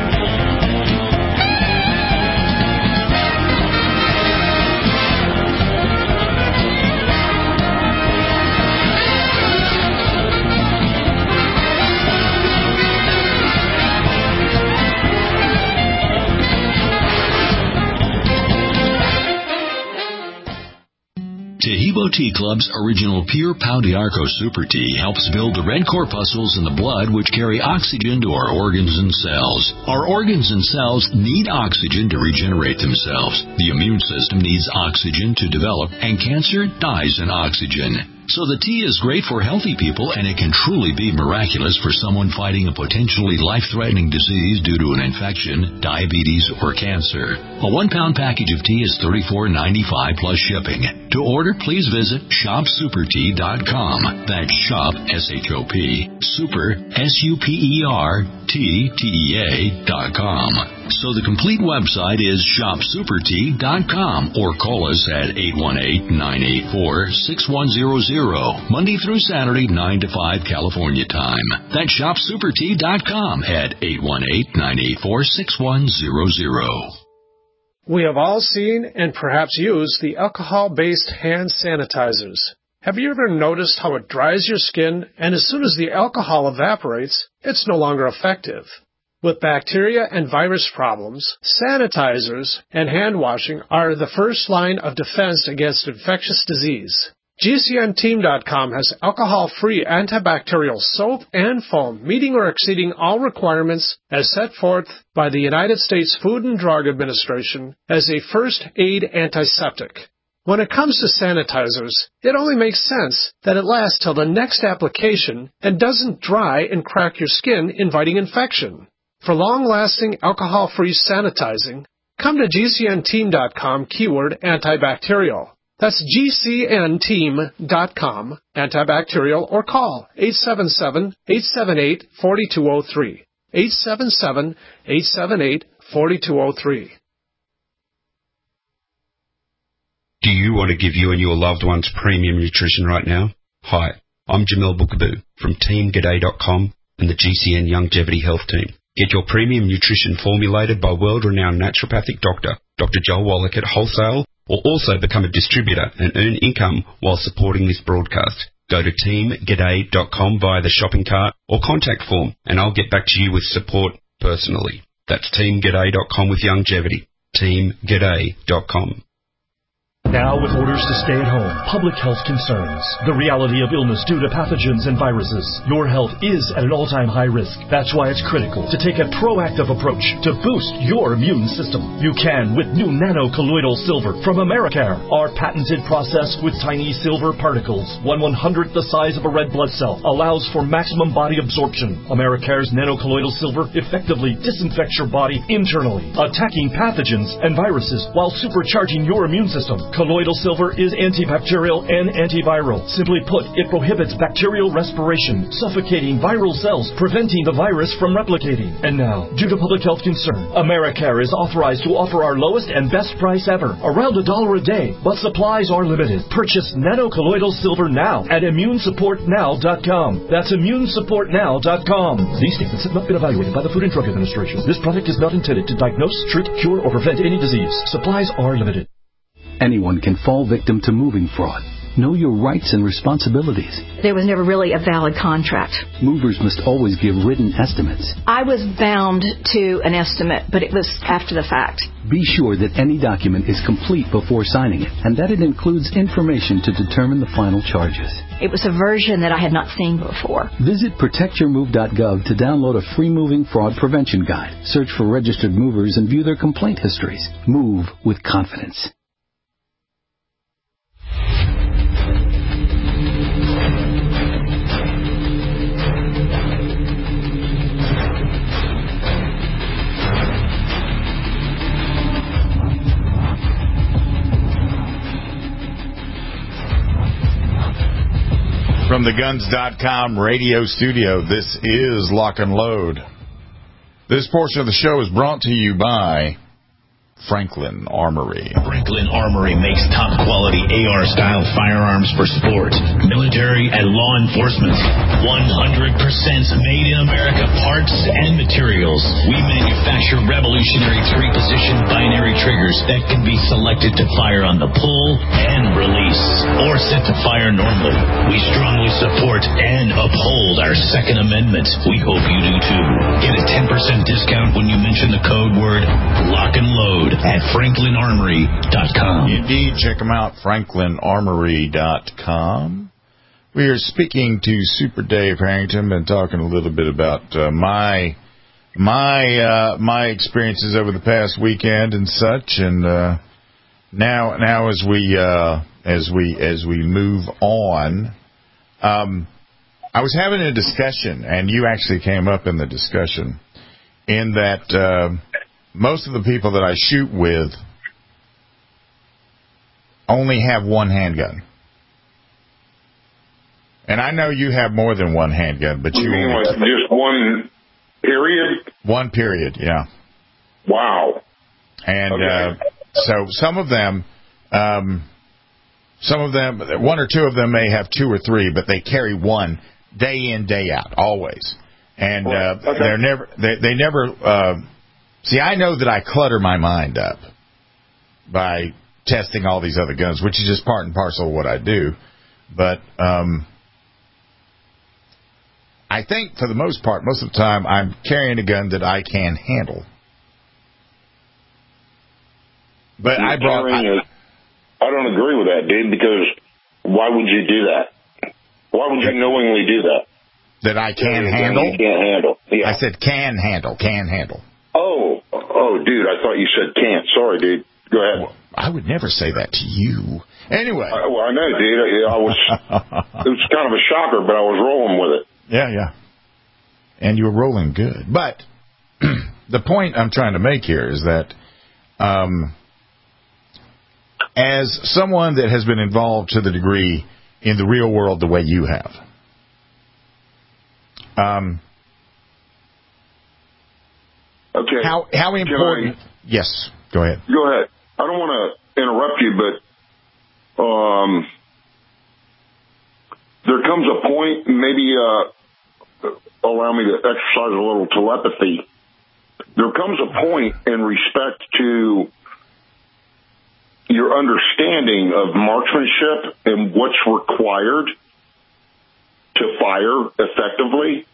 Speaker 7: Taheebo Tea Club's original Pure Pau d'Arco Super Tea helps build the red corpuscles in the blood which carry oxygen to our organs and cells. Our organs and cells need oxygen to regenerate themselves. The immune system needs oxygen to develop, and cancer dies in oxygen. So the tea is great for healthy people, and it can truly be miraculous for someone fighting a potentially life-threatening disease due to an infection, diabetes, or cancer. A one-pound package of tea is thirty-four ninety-five plus shipping. To order, please visit shop super tea dot com. That's shop, S H O P, super, S U P E R, T, T E A, dot com. So the complete website is shop super tea dot com, or call us at eight one eight, nine eight four, six one zero zero, Monday through Saturday, nine to five California time. That's shop super tea dot com at eight one eight, nine eight four, six one zero zero.
Speaker 19: We have all seen and perhaps used the alcohol-based hand sanitizers. Have you ever noticed how it dries your skin, and as soon as the alcohol evaporates, it's no longer effective? With bacteria and virus problems, sanitizers and hand washing are the first line of defense against infectious disease. G C N team dot com has alcohol-free antibacterial soap and foam, meeting or exceeding all requirements as set forth by the United States Food and Drug Administration as a first aid antiseptic. When it comes to sanitizers, it only makes sense that it lasts till the next application and doesn't dry and crack your skin, inviting infection. For long-lasting alcohol-free sanitizing, come to G C N team dot com keyword antibacterial. That's G C N team dot com, antibacterial, or call eight seven seven, eight seven eight, four two zero three, eight seven seven, eight seven eight, four two zero three.
Speaker 13: Do you want to give you and your loved ones premium nutrition right now? Hi, I'm Jamel Bookaboo from team g'day dot com and the G C N Longevity Health Team. Get your premium nutrition formulated by world-renowned naturopathic doctor, Doctor Joel Wallach at wholesale, or also become a distributor and earn income while supporting this broadcast. Go to team g'day dot com via the shopping cart or contact form, and I'll get back to you with support personally. That's team g'day dot com with longevity. team g'day dot com.
Speaker 18: Now with orders to stay at home, public health concerns, the reality of illness due to pathogens and viruses, your health is at an all-time high risk. That's why it's critical to take a proactive approach to boost your immune system. You can with new nano-colloidal silver from Americare. Our patented process with tiny silver particles, one one-hundredth the size of a red blood cell, allows for maximum body absorption. Americare's nano-colloidal silver effectively disinfects your body internally, attacking pathogens and viruses while supercharging your immune system. Colloidal silver is antibacterial and antiviral. Simply put, it prohibits bacterial respiration, suffocating viral cells, preventing the virus from replicating. And now, due to public health concern, Americare is authorized to offer our lowest and best price ever, around a dollar a day, but supplies are limited. Purchase nano-colloidal silver now at immune support now dot com. That's immune support now dot com. These statements have not been evaluated by the Food and Drug Administration. This product is not intended to diagnose, treat, cure, or prevent any disease. Supplies are limited.
Speaker 20: Anyone can fall victim to moving fraud. Know your rights and responsibilities.
Speaker 21: There was never really a valid contract.
Speaker 20: Movers must always give written estimates.
Speaker 21: I was bound to an estimate, but it was after the fact.
Speaker 20: Be sure that any document is complete before signing it, and that it includes information to determine the final charges.
Speaker 21: It was a version that I had not seen before.
Speaker 20: Visit protect your move dot gov to download a free moving fraud prevention guide. Search for registered movers and view their complaint histories. Move with confidence.
Speaker 3: From the guns dot com radio studio, this is Lock and Load. This portion of the show is brought to you by Franklin Armory.
Speaker 2: Franklin Armory makes top-quality A R-style firearms for sport, military, and law enforcement. one hundred percent made in America parts and materials. We manufacture revolutionary three-position binary triggers that can be selected to fire on the pull and release, or set to fire normally. We strongly support and uphold our Second Amendment. We hope you do too. Get a ten percent discount when you mention the code word Lock and Load at franklin armory dot com.
Speaker 3: Indeed, check them out, franklin armory dot com. We are speaking to Super Dave Harrington and talking a little bit about uh, my my uh, my experiences over the past weekend and such. And uh, now now as we uh, as we as we move on, um, I was having a discussion, and you actually came up in the discussion, in that. Uh, Most of the people that I shoot with only have one handgun. And I know you have more than one handgun, but you...
Speaker 4: You mean like just one period?
Speaker 3: One period, yeah.
Speaker 4: Wow.
Speaker 3: And
Speaker 4: okay.
Speaker 3: uh, so some of them, um, some of them, one or two of them may have two or three, but they carry one day in, day out, always. And uh, okay. they're never, they, they never... Uh, See, I know that I clutter my mind up by testing all these other guns, which is just part and parcel of what I do. But um, I think for the most part, most of the time, I'm carrying a gun that I can handle. But You're I brought... I,
Speaker 4: a, I don't agree with that, dude, because why would you do that? Why would you knowingly do that?
Speaker 3: That I can handle?
Speaker 4: You can't handle. Yeah.
Speaker 3: I said can handle, can handle.
Speaker 4: Oh, oh, dude, I thought you said can't. Sorry, dude. Go ahead.
Speaker 3: Well, I would never say that to you. Anyway.
Speaker 4: I, well, I know, dude. I, I was, it was kind of a shocker, but I was rolling with it.
Speaker 3: Yeah, yeah. And you were rolling good. But the point I'm trying to make here is that um, as someone that has been involved to the degree in the real world the way you have, um,
Speaker 4: Okay.
Speaker 3: How how important? I, yes, go ahead.
Speaker 4: Go ahead. I don't want to interrupt you, but um, there comes a point, maybe uh, allow me to exercise a little telepathy. There comes a point in respect to your understanding of marksmanship and what's required to fire effectively.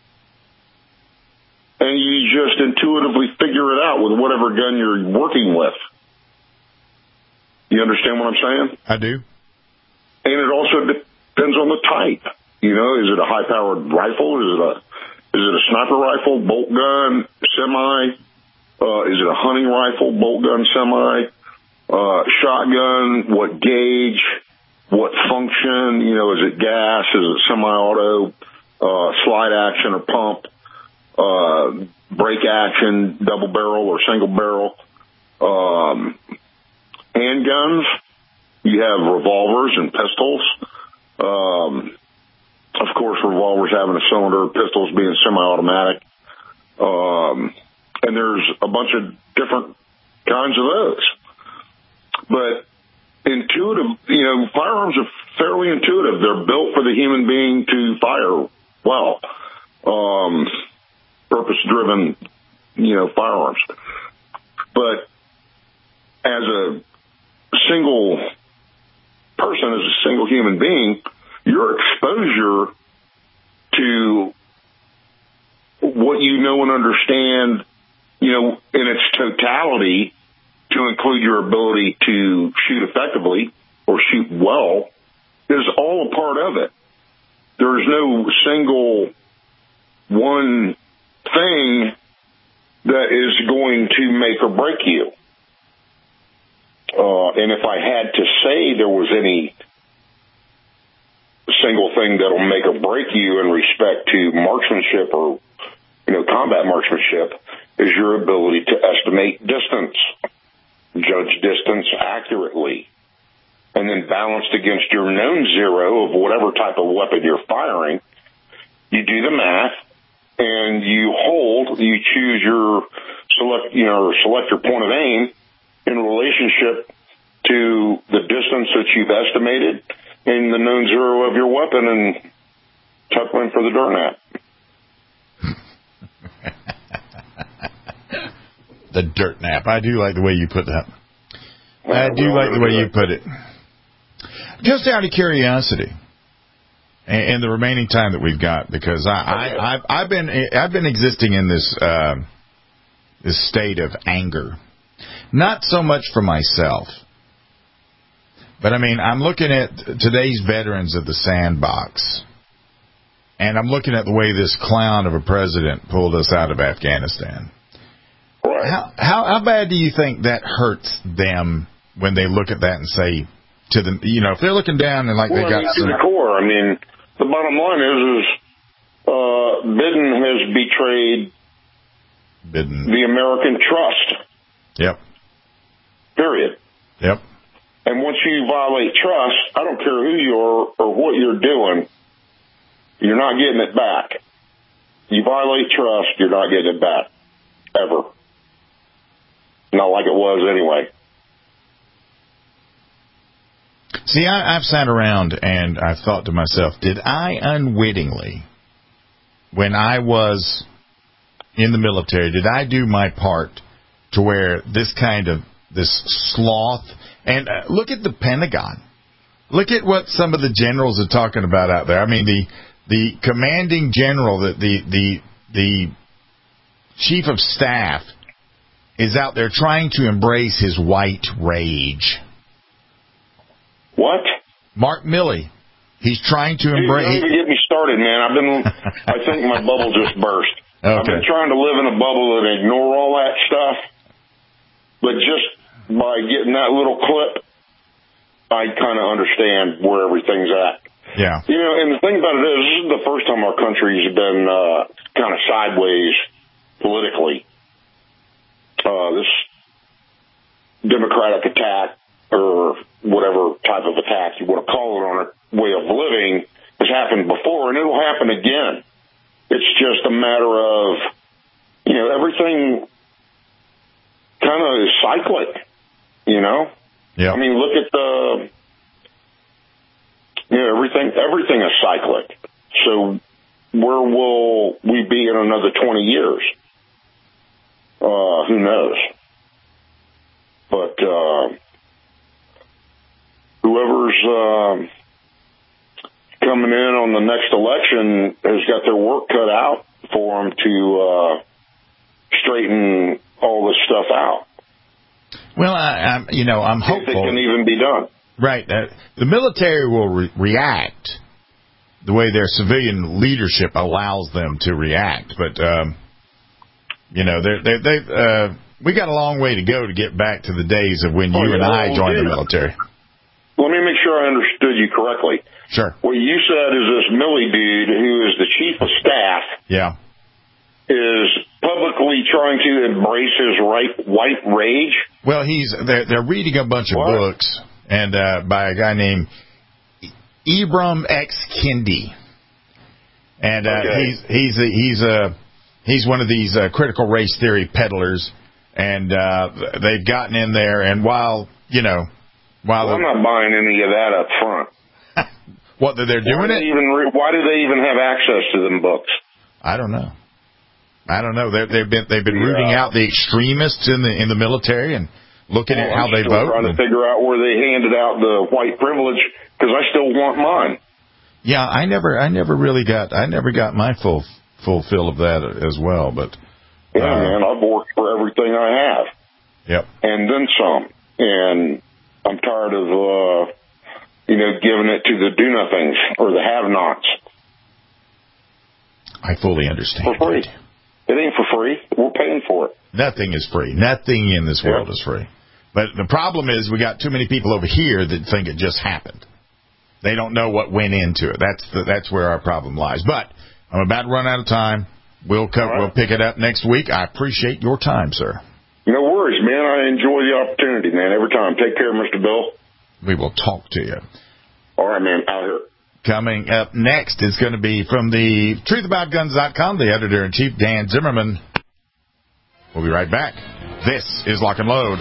Speaker 4: And you just intuitively figure it out with whatever gun you're working with. You understand what I'm saying?
Speaker 3: I do.
Speaker 4: And it also depends on the type. You know, is it a high-powered rifle? Is it a is it a sniper rifle, bolt gun, semi? Uh, is it a hunting rifle, bolt gun, semi? Uh, shotgun? What gauge? What function? You know, is it gas? Is it semi-auto? Uh, slide action or pump? Uh, brake action, double barrel or single barrel? Um, handguns? You have revolvers and pistols. Um, of course, revolvers having a cylinder, pistols being semi-automatic. Um, and there's a bunch of different kinds of those. But intuitive, you know, firearms are fairly intuitive. They're built for the human being to fire well. Um, purpose-driven, you know, firearms. But as a single person, as a single human being, your exposure to what you know and understand, you know, in its totality, to include your ability to shoot effectively or shoot well, is all a part of it. There is no single one thing that is going to make or break you. Uh, and if I had to say there was any single thing that'll make or break you in respect to marksmanship or, you know, combat marksmanship, is your ability to estimate distance, judge distance accurately, and then balanced against your known zero of whatever type of weapon you're firing. You do the math, and you hold, you choose your select, you know, select your point of aim in relationship to the distance that you've estimated and the known zero of your weapon, and tuck one for the dirt nap.
Speaker 3: The dirt nap. I do like the way you put that. I do like the way you put it. Just out of curiosity, and, and the remaining time that we've got, because I, I, I've, I've been I've been existing in this uh, this state of anger, not so much for myself, but I mean I'm looking at today's veterans of the sandbox, and I'm looking at the way this clown of a president pulled us out of Afghanistan. How, how how bad do you think that hurts them when they look at that and say to them, you know, if they're looking down and like
Speaker 4: well,
Speaker 3: they got
Speaker 4: to
Speaker 3: some...
Speaker 4: the core. I mean, the bottom line is, is uh, Biden has betrayed
Speaker 3: Biden.
Speaker 4: the American trust.
Speaker 3: Yep.
Speaker 4: Period.
Speaker 3: Yep.
Speaker 4: And once you violate trust, I don't care who you are or what you're doing, you're not getting it back. You violate trust, you're not getting it back. Ever. Not like it was anyway.
Speaker 3: See, I, I've sat around and I've thought to myself, did I unwittingly, when I was in the military, did I do my part to where this kind of, this sloth, and uh, look at the Pentagon. Look at what some of the generals are talking about out there. I mean, the the commanding general, the the the, the chief of staff, is out there trying to embrace his white rage.
Speaker 4: What?
Speaker 3: Mark Milley. He's trying to embrace...
Speaker 4: Dude, don't even get me started, man. I've been... I think my bubble just burst.
Speaker 3: Okay.
Speaker 4: I've been trying to live in a bubble and ignore all that stuff. But just by getting that little clip, I kind of understand where everything's at.
Speaker 3: Yeah.
Speaker 4: You know, and the thing about it is, this is the first time our country's been uh, kind of sideways politically. Uh, this democratic attack, or whatever type of attack you want to call it, on our way of living has happened before, and it'll happen again. It's just a matter of, you know, everything kind of is cyclic, you know?
Speaker 3: Yeah.
Speaker 4: I mean, look at the, you know, everything, everything is cyclic. So where will we be in another twenty years? Uh, who knows? But, uh, whoever's, um, coming in on the next election has got their work cut out for them to, uh, straighten all this stuff out.
Speaker 3: Well, I, I'm, you know, I'm hopeful.
Speaker 4: If it can even be done.
Speaker 3: Right. Uh, the military will re- react the way their civilian leadership allows them to react. But, um, you know, they're, they're, they've, uh, we got a long way to go to get back to the days of when
Speaker 4: oh,
Speaker 3: you
Speaker 4: yeah,
Speaker 3: and I
Speaker 4: well,
Speaker 3: joined
Speaker 4: yeah.
Speaker 3: the military.
Speaker 4: Let me make sure I understood you correctly.
Speaker 3: Sure.
Speaker 4: What you said is this Milley dude, who is the chief of staff,
Speaker 3: yeah,
Speaker 4: is publicly trying to embrace his right, white rage.
Speaker 3: Well, he's they're, they're reading a bunch of what? books, and uh, by a guy named Ibram X. Kendi, and uh, okay. he's he's a, he's a he's one of these uh, critical race theory peddlers, and uh, they've gotten in there, and while you know, while
Speaker 4: well, I'm not buying any of that up front.
Speaker 3: What, that they're doing
Speaker 4: why
Speaker 3: it?
Speaker 4: Even re- why do they even have access to them books?
Speaker 3: I don't know. I don't know. They're, they've been they've been yeah. rooting out the extremists in the in the military and looking
Speaker 4: well,
Speaker 3: at how
Speaker 4: I'm
Speaker 3: they
Speaker 4: still
Speaker 3: vote.
Speaker 4: Trying
Speaker 3: and,
Speaker 4: to figure out where they handed out the white privilege because I still want mine.
Speaker 3: Yeah, I never I never really got I never got my full full fill of that as well. But
Speaker 4: yeah,
Speaker 3: uh,
Speaker 4: man, I've worked for everything I have.
Speaker 3: Yep.
Speaker 4: And then some. And I'm tired of. Uh, You know, giving it to the do-nothings or the have-nots.
Speaker 3: I fully understand.
Speaker 4: For free. It ain't for free. We're paying for it.
Speaker 3: Nothing is free. Nothing in this world yep. is free. But the problem is we got too many people over here that think it just happened. They don't know what went into it. That's the, that's where our problem lies. But I'm about to run out of time. We'll co- right. we'll pick it up next week. I appreciate your time, sir.
Speaker 4: No worries, man. I enjoy the opportunity, man, every time. Take care, Mister Bill.
Speaker 3: We will talk to you.
Speaker 4: All right, man. Out here.
Speaker 3: Coming up next is going to be from the truth about guns dot com, the editor-in-chief, Dan Zimmerman. We'll be right back. This is Lock and Load.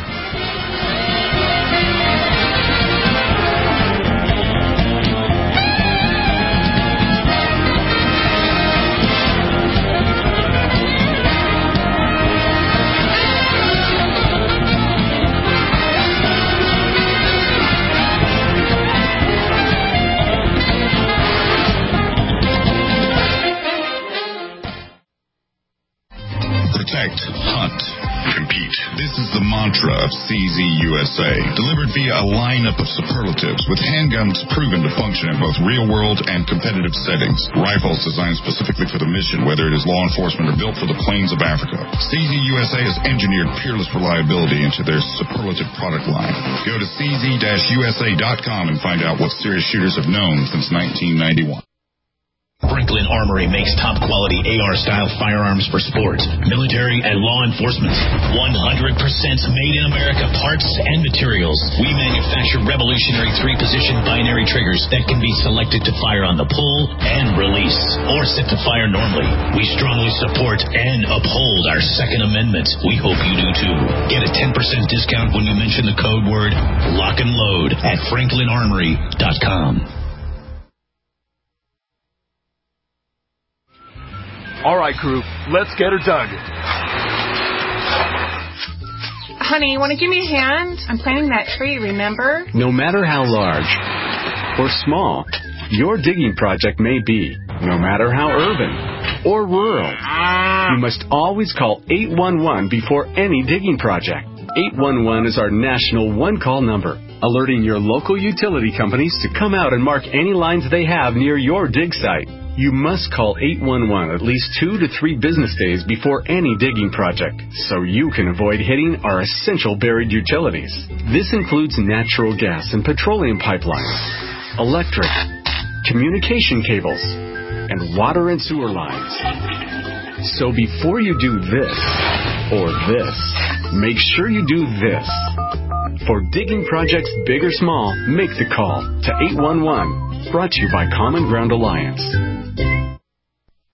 Speaker 5: Protect, hunt, compete. This is the mantra of C Z U S A, delivered via a lineup of superlatives with handguns proven to function in both real-world and competitive settings. Rifles designed specifically for the mission, whether it is law enforcement or built for the plains of Africa. C Z U S A has engineered peerless reliability into their superlative product line. Go to C Z U S A dot com and find out what serious shooters have known since nineteen ninety-one.
Speaker 2: Franklin Armory makes top-quality A R-style firearms for sports, military, and law enforcement. one hundred percent made in America parts and materials. We manufacture revolutionary three-position binary triggers that can be selected to fire on the pull and release, or set to fire normally. We strongly support and uphold our Second Amendment. We hope you do too. Get a ten percent discount when you mention the code word Lock and Load at franklin armory dot com.
Speaker 1: All right, crew, let's get her dug.
Speaker 22: Honey, you want to give me a hand? I'm planting that tree, remember?
Speaker 23: No matter how large or small your digging project may be, no matter how urban or rural, you must always call eight one one before any digging project. eight one one is our national one-call number, alerting your local utility companies to come out and mark any lines they have near your dig site. You must call eight one one at least two to three business days before any digging project, so you can avoid hitting our essential buried utilities. This includes natural gas and petroleum pipelines, electric, communication cables, and water and sewer lines. So before you do this or this, make sure you do this. For digging projects big or small, make the call to eight one one. Brought to you by Common Ground Alliance.